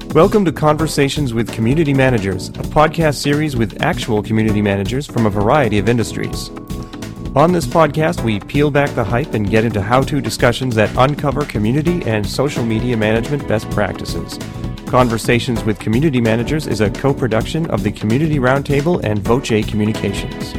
Welcome to Conversations with Community Managers, a podcast series with actual community managers from a variety of industries. On this podcast, we peel back the hype and get into how-to discussions that uncover community and social media management best practices. Conversations with Community Managers is a co-production of the Community Roundtable and Voce Communications.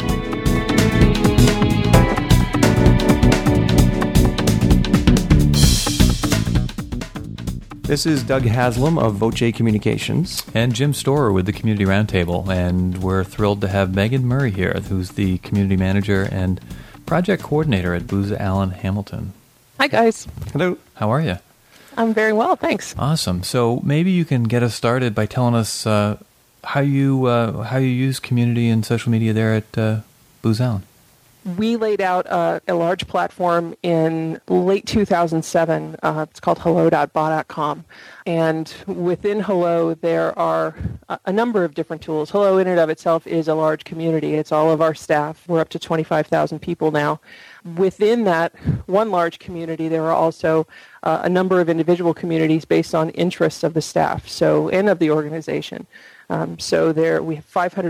This is Doug Haslam of Voce Communications. And Jim Storer with the Community Roundtable. And we're thrilled to have Megan Murray here, who's the Community Manager and Project Coordinator at Booz Allen Hamilton. Hi, guys. Hello. How are you? I'm very well, thanks. Awesome. So maybe you can get us started by telling us how you use community and social media there at Booz Allen. We laid out a large platform in late 2007. It's called hello.ba.com. And within Hello, there are a number of different tools. Hello in and of itself is a large community. It's all of our staff. We're up to 25,000 people now. Within that one large community, there are also a number of individual communities based on interests of the staff and of the organization. So there we have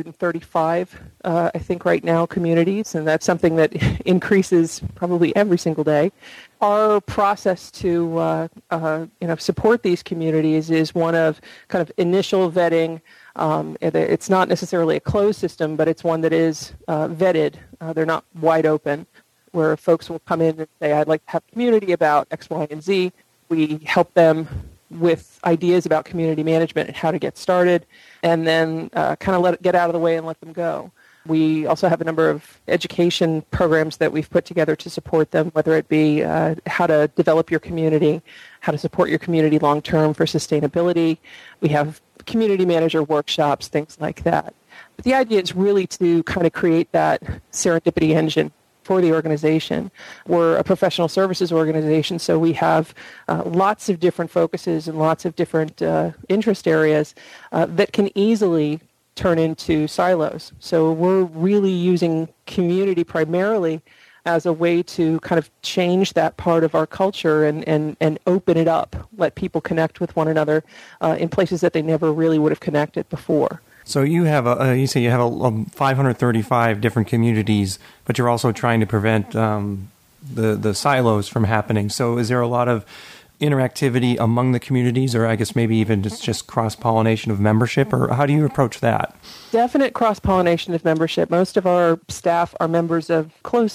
535, I think, right now communities, and that's something that increases probably every single day. Our process to support these communities is one of kind of initial vetting. It's not necessarily a closed system, but it's one that is vetted. They're not wide open, where folks will come in and say, I'd like to have a community about X, Y, and Z. We help them with ideas about community management and how to get started, and then kind of let it get out of the way and let them go. We also have a number of education programs that we've put together to support them, whether it be how to develop your community, how to support your community long-term for sustainability. We have community manager workshops, things like that. But the idea is really to kind of create that serendipity engine for the organization. We're a professional services organization, so we have lots of different focuses and lots of different interest areas that can easily turn into silos. So we're really using community primarily as a way to kind of change that part of our culture and open it up, let people connect with one another in places that they never really would have connected before. So you have you say you have 535 different communities, but you're also trying to prevent the silos from happening. So is there a lot of interactivity among the communities, or I guess maybe even just cross-pollination of membership, or how do you approach that? Definite cross-pollination of membership. Most of our staff are members of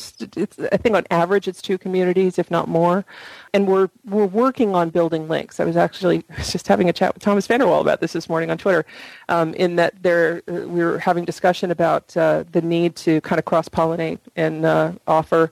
I think on average it's 2 communities, if not more. And we're working on building links. I was just having a chat with Thomas Vanderwall about this morning on Twitter, in that we were having discussion about the need to kind of cross-pollinate and offer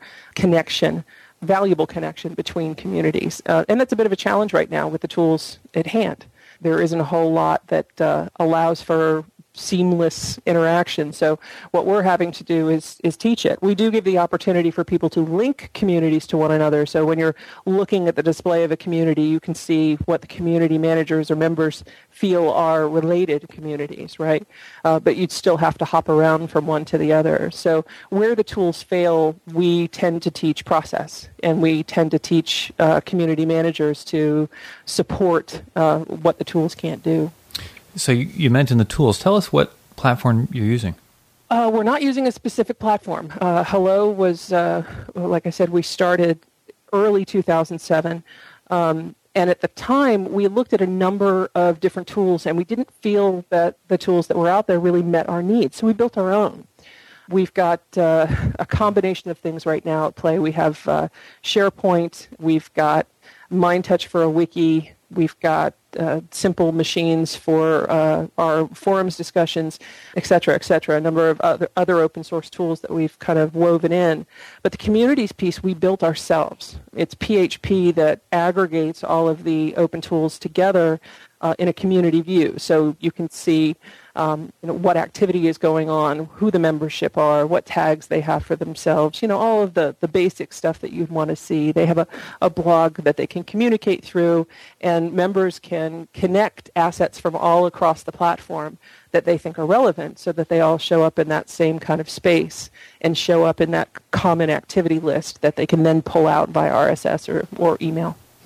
valuable connection between communities. And that's a bit of a challenge right now with the tools at hand. There isn't a whole lot that allows for seamless interaction. So what we're having to do is teach it. We do give the opportunity for people to link communities to one another. So when you're looking at the display of a community, you can see what the community managers or members feel are related communities, right? But you'd still have to hop around from one to the other. So where the tools fail, we tend to teach process, and we tend to teach community managers to support what the tools can't do. So you mentioned the tools. Tell us what platform you're using. We're not using a specific platform. Hello was, like I said, we started early 2007. And at the time, we looked at a number of different tools, and we didn't feel that the tools that were out there really met our needs. So we built our own. We've got a combination of things right now at play. We have SharePoint. We've got MindTouch for a wiki. We've got simple machines for our forums discussions, et cetera, a number of other open source tools that we've kind of woven in. But the communities piece we built ourselves. It's PHP that aggregates all of the open tools together in a community view. So you can see what activity is going on, who the membership are, what tags they have for themselves, all of the basic stuff that you'd want to see. They have a blog that they can communicate through, and members can connect assets from all across the platform that they think are relevant so that they all show up in that same kind of space and show up in that common activity list that they can then pull out via RSS or email.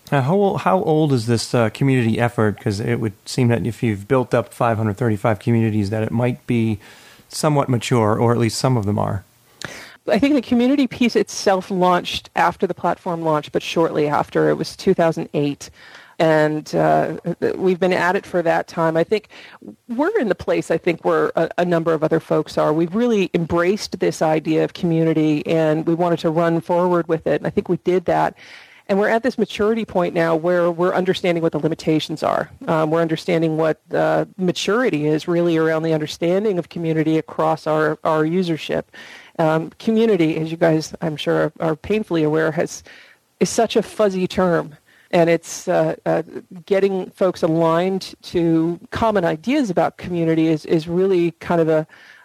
How old is this community effort? Because it would seem that if you've built up 535 communities, that it might be somewhat mature, or at least some of them are. I think the community piece itself launched after the platform launched, but shortly after. It was 2008. And we've been at it for that time. I think we're in the place, I think, where a number of other folks are. We've really embraced this idea of community, and we wanted to run forward with it. And I think we did that. And we're at this maturity point now where we're understanding what the limitations are. We're understanding what maturity is really around the understanding of community across our usership. Community, as you guys, I'm sure, are painfully aware, is such a fuzzy term. And it's getting folks aligned to common ideas about community is really kind of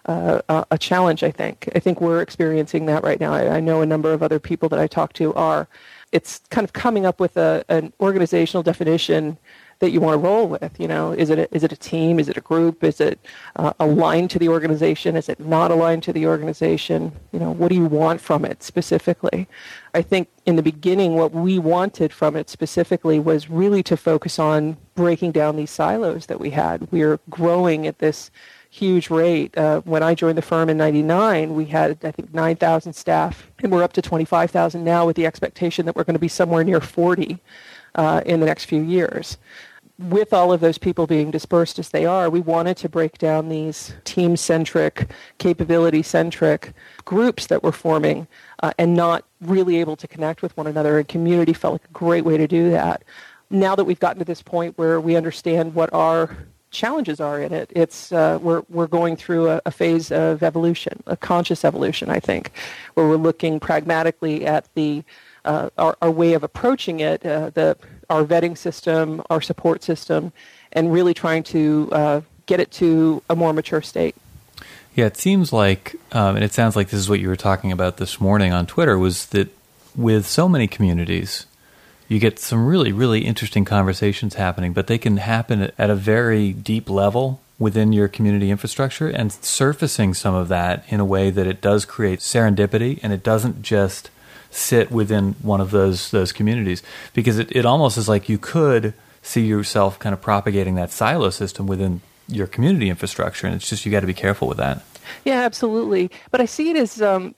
a challenge, I think. I think we're experiencing that right now. I know a number of other people that I talk to are. It's kind of coming up with an organizational definition that you want to roll with. You know, is it a team? Is it a group? Is it aligned to the organization? Is it not aligned to the organization? You know, what do you want from it specifically? I think in the beginning, what we wanted from it specifically was really to focus on breaking down these silos that we had. We are growing at this huge rate. When I joined the firm in 99, we had, I think, 9,000 staff, and we're up to 25,000 now with the expectation that we're going to be somewhere near 40 in the next few years. With all of those people being dispersed as they are, we wanted to break down these team-centric, capability-centric groups that we're forming and not really able to connect with one another, and community felt like a great way to do that. Now that we've gotten to this point where we understand what our challenges are in it, it's we're going through a phase of evolution, a conscious evolution, I think, where we're looking pragmatically at the our way of approaching it, our vetting system, our support system, and really trying to get it to a more mature state. Yeah, it seems like, and it sounds like this is what you were talking about this morning on Twitter, was that with so many communities, you get some really, really interesting conversations happening, but they can happen at a very deep level within your community infrastructure, and surfacing some of that in a way that it does create serendipity, and it doesn't just sit within one of those communities, because it almost is like you could see yourself kind of propagating that silo system within your community infrastructure, and it's just you got to be careful with that. Yeah, absolutely. But I see it as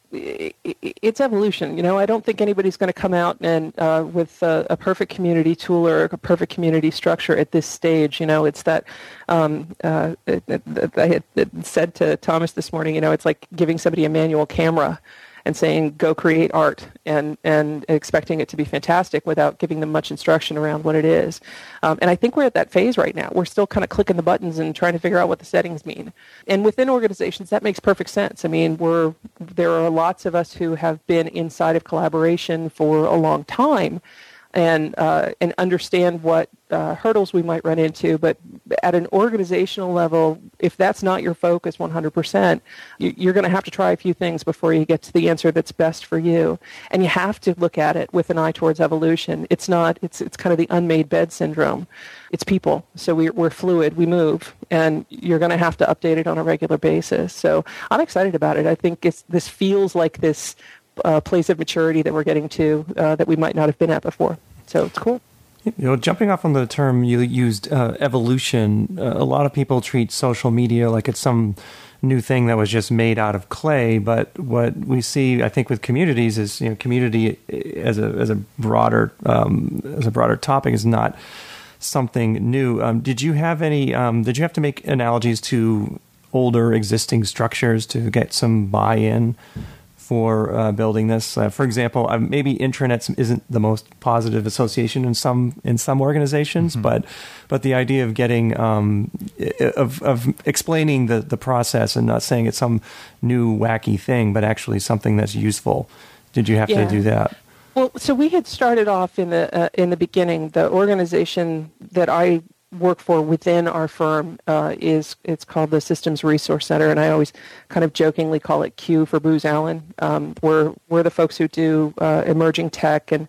it's evolution. You know, I don't think anybody's going to come out and with a perfect community tool or a perfect community structure at this stage. You know, it's that I had said to Thomas this morning. You know, it's like giving somebody a manual camera and saying, go create art, and expecting it to be fantastic without giving them much instruction around what it is. And I think we're at that phase right now. We're still kind of clicking the buttons and trying to figure out what the settings mean. And within organizations, that makes perfect sense. I mean, there are lots of us who have been inside of collaboration for a long time, and understand what hurdles we might run into. But at an organizational level, if that's not your focus 100%, you're going to have to try a few things before you get to the answer that's best for you. And you have to look at it with an eye towards evolution. It's kind of the unmade bed syndrome. It's people. So we're fluid, we move, and you're going to have to update it on a regular basis. So I'm excited about it. I think this feels like this place of maturity that we're getting to that we might not have been at before. So it's cool. You know, jumping off on the term you used, evolution, a lot of people treat social media like it's some new thing that was just made out of clay. But what we see, I think, with communities is, you know, community as a broader topic is not something new. Did you have to make analogies to older existing structures to get some buy-in for building this? For example, maybe intranets isn't the most positive association in some organizations, mm-hmm. but the idea of getting of explaining the process and not saying it's some new wacky thing, but actually something that's useful. Did you have to do that? Well, so we had started off in the beginning. The organization that I work for within our firm it's called the Systems Resource Center, and I always kind of jokingly call it Q for Booz Allen. We're the folks who do emerging tech, and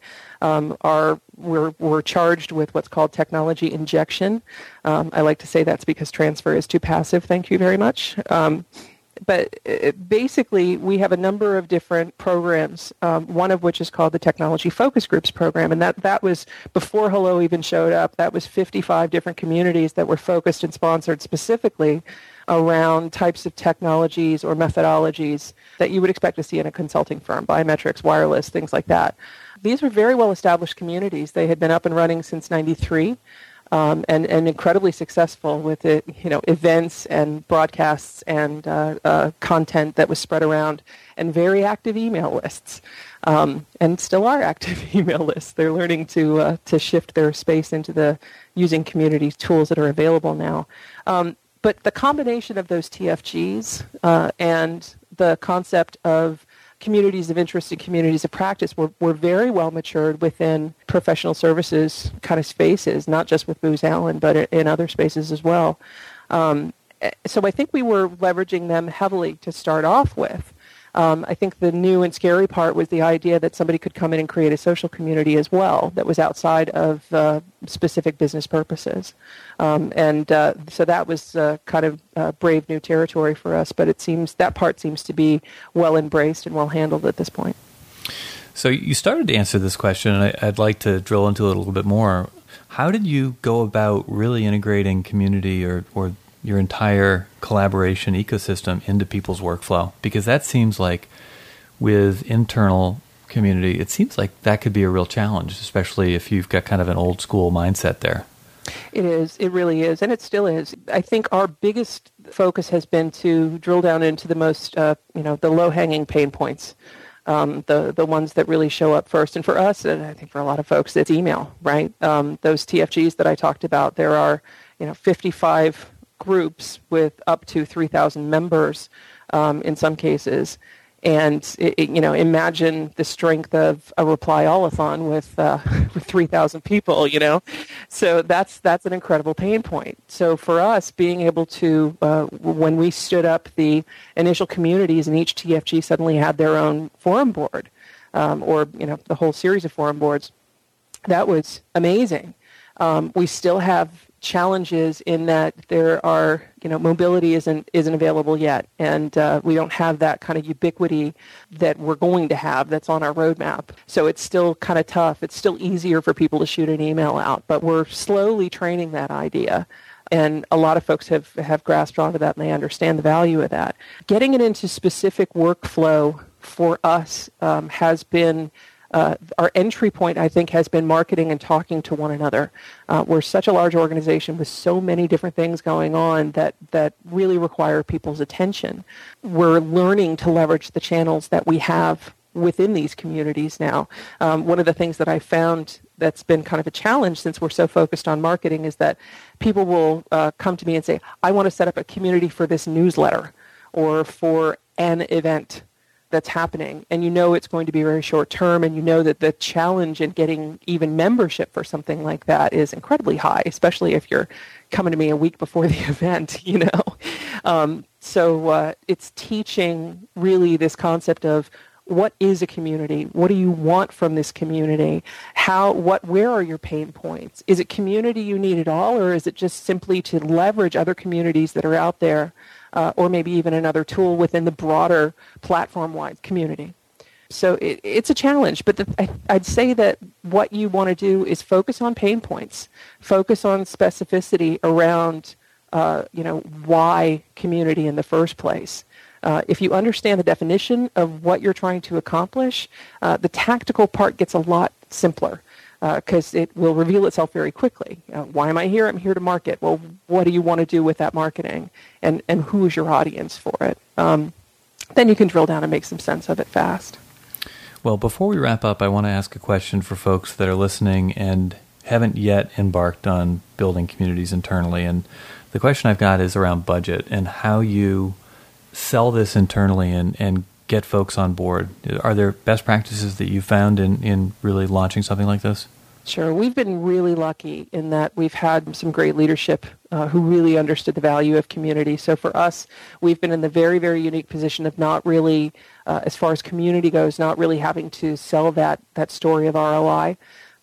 we're charged with what's called technology injection. I like to say that's because transfer is too passive. Thank you very much. But basically, we have a number of different programs, one of which is called the Technology Focus Groups program. And that was, before Hello even showed up, that was 55 different communities that were focused and sponsored specifically around types of technologies or methodologies that you would expect to see in a consulting firm, biometrics, wireless, things like that. These were very well-established communities. They had been up and running since '93. And incredibly successful with it, events and broadcasts and content that was spread around, and very active email lists, and still are active email lists. They're learning to shift their space into using community tools that are available now. But the combination of those TFGs and the concept of communities of interest and communities of practice were very well matured within professional services kind of spaces, not just with Booz Allen, but in other spaces as well. So I think we were leveraging them heavily to start off with. I think the new and scary part was the idea that somebody could come in and create a social community as well that was outside of specific business purposes. So that was kind of brave new territory for us, but it seems that part seems to be well embraced and well handled at this point. So you started to answer this question, and I'd like to drill into it a little bit more. How did you go about really integrating community or your entire collaboration ecosystem into people's workflow? Because that seems like with internal community, it seems like that could be a real challenge, especially if you've got kind of an old school mindset there. It is. It really is. And it still is. I think our biggest focus has been to drill down into the most, the low-hanging pain points, the ones that really show up first. And for us, and I think for a lot of folks, it's email, right? Those TFGs that I talked about, there are, 55 groups with up to 3,000 members in some cases. And, imagine the strength of a reply-all-a-thon with 3,000 people, So that's an incredible pain point. So for us, being able to, when we stood up the initial communities and each TFG suddenly had their own forum board, or, the whole series of forum boards, that was amazing. We still have challenges in that there are, mobility isn't available yet, and we don't have that kind of ubiquity that we're going to have that's on our roadmap. So it's still kind of tough. It's still easier for people to shoot an email out, but we're slowly training that idea. And a lot of folks have grasped onto that, and they understand the value of that. Getting it into specific workflow for us has been our entry point, I think, has been marketing and talking to one another. We're such a large organization with so many different things going on that really require people's attention. We're learning to leverage the channels that we have within these communities now. One of the things that I found that's been kind of a challenge since we're so focused on marketing is that people will come to me and say, I want to set up a community for this newsletter or for an event that's happening, and it's going to be very short term, and that the challenge in getting even membership for something like that is incredibly high, especially if you're coming to me a week before the event, So it's teaching really this concept of what is a community? What do you want from this community? Where are your pain points? Is it community you need at all, or is it just simply to leverage other communities that are out there, or maybe even another tool within the broader platform-wide community? So it's a challenge, but I'd say that what you want to do is focus on pain points, focus on specificity around, why community in the first place. If you understand the definition of what you're trying to accomplish, the tactical part gets a lot simpler because it will reveal itself very quickly. Why am I here? I'm here to market. Well, what do you want to do with that marketing? And who is your audience for it? Then you can drill down and make some sense of it fast. Well, before we wrap up, I want to ask a question for folks that are listening and haven't yet embarked on building communities internally. And the question I've got is around budget and how you sell this internally and get folks on board. Are there best practices that you found in really launching something like this? Sure. We've been really lucky in that we've had some great leadership who really understood the value of community. So for us, we've been in the very, very unique position of not really, as far as community goes, not really having to sell that story of ROI,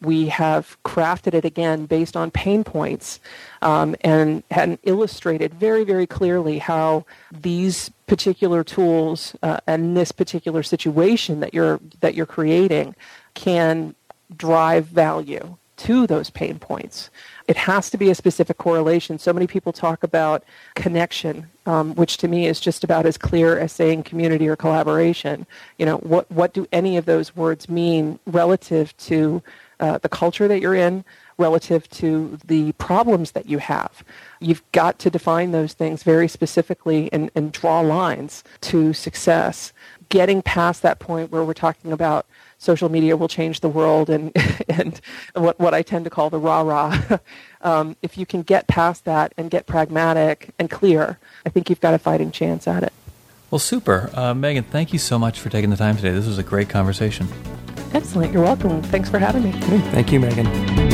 We have crafted it again based on pain points and illustrated very, very clearly how these particular tools and this particular situation that you're creating can drive value to those pain points. It has to be a specific correlation. So many people talk about connection, which to me is just about as clear as saying community or collaboration. What do any of those words mean relative to the culture that you're in, relative to the problems that you have? You've got to define those things very specifically and draw lines to success. Getting past that point where we're talking about social media will change the world and what I tend to call the rah-rah. If you can get past that and get pragmatic and clear, I think you've got a fighting chance at it. Well, super. Megan, thank you so much for taking the time today. This was a great conversation. Excellent. You're welcome. Thanks for having me. Thank you, Megan.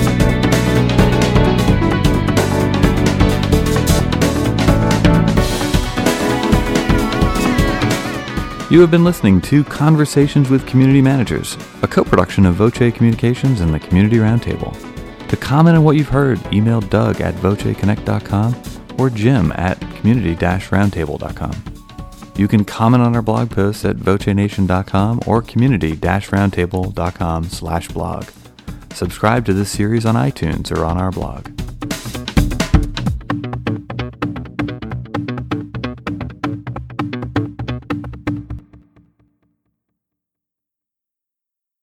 You have been listening to Conversations with Community Managers, a co-production of Voce Communications and the Community Roundtable. To comment on what you've heard, email Doug at voceconnect.com or Jim at community-roundtable.com. You can comment on our blog posts at vocenation.com or community-roundtable.com/blog. Subscribe to this series on iTunes or on our blog.